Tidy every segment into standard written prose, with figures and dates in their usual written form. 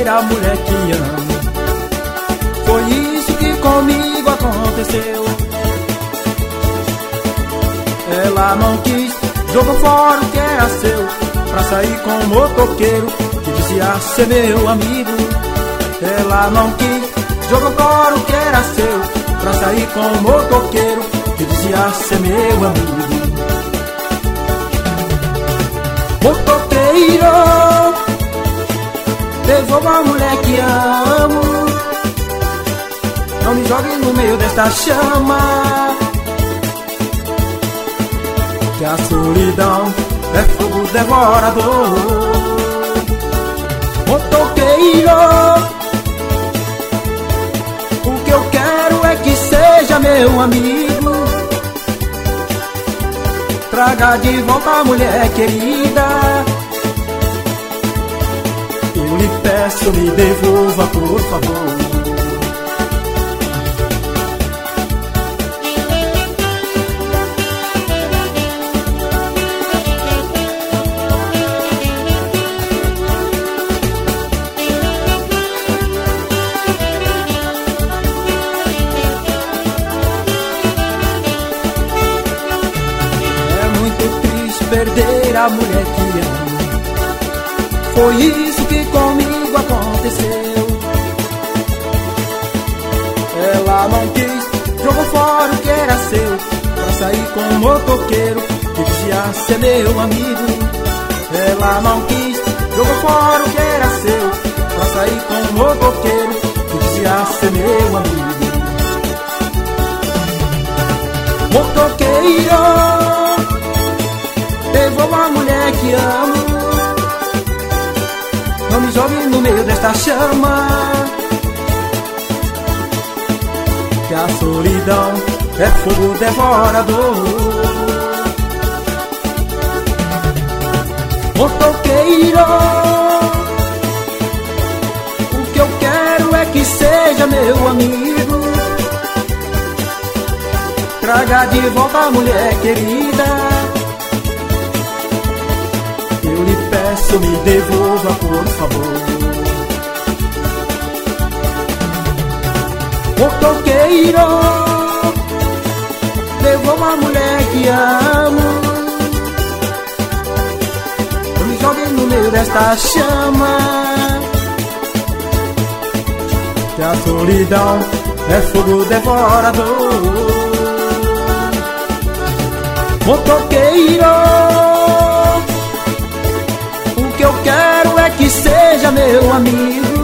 verdadeira mulher que amo. Foi isso que comigo aconteceu. Ela não quis, jogou fora o que era seu, pra sair com um motoqueiro que dizia ser meu amigo. Ela não quis, jogou fora o que era seu, pra sair com um motoqueiro que dizia ser meu amigo. Motoqueiro, devolva a mulher que amo. Não me jogue no meio desta chama, que a solidão é fogo devorador. Motoqueiro, o que eu quero é que seja meu amigo. Traga de volta a mulher querida. Eu lhe peço, me devolva, por favor. Perder a mulher que amo. Foi isso que comigo aconteceu. Ela não quis, jogou fora o que era seu, pra sair com um motoqueiro que dizia ser meu amigo. Ela não quis, jogou fora o que era seu, pra sair com um motoqueiro que dizia ser meu amigo. Motoqueiro, devolva a mulher que amo. Não me jogue no meio desta chama, que a solidão é fogo devorador. Motoqueiro, o que eu quero é que seja meu amigo. Traga de volta a mulher querida. Eu lhe peço, me devolva, por favor. Motoqueiro, devolva a mulher que amo. Não me jogue no meio desta chama, que a solidão é fogo devorador. Motoqueiro, o que eu quero é que seja meu amigo.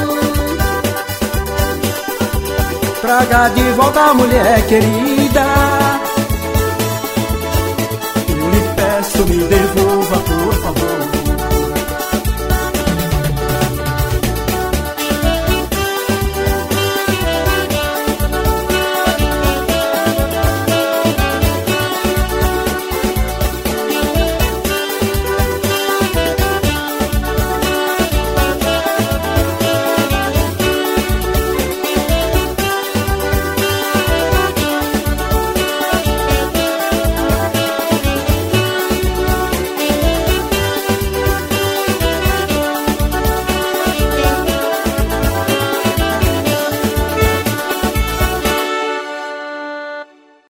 Traga de volta a mulher querida.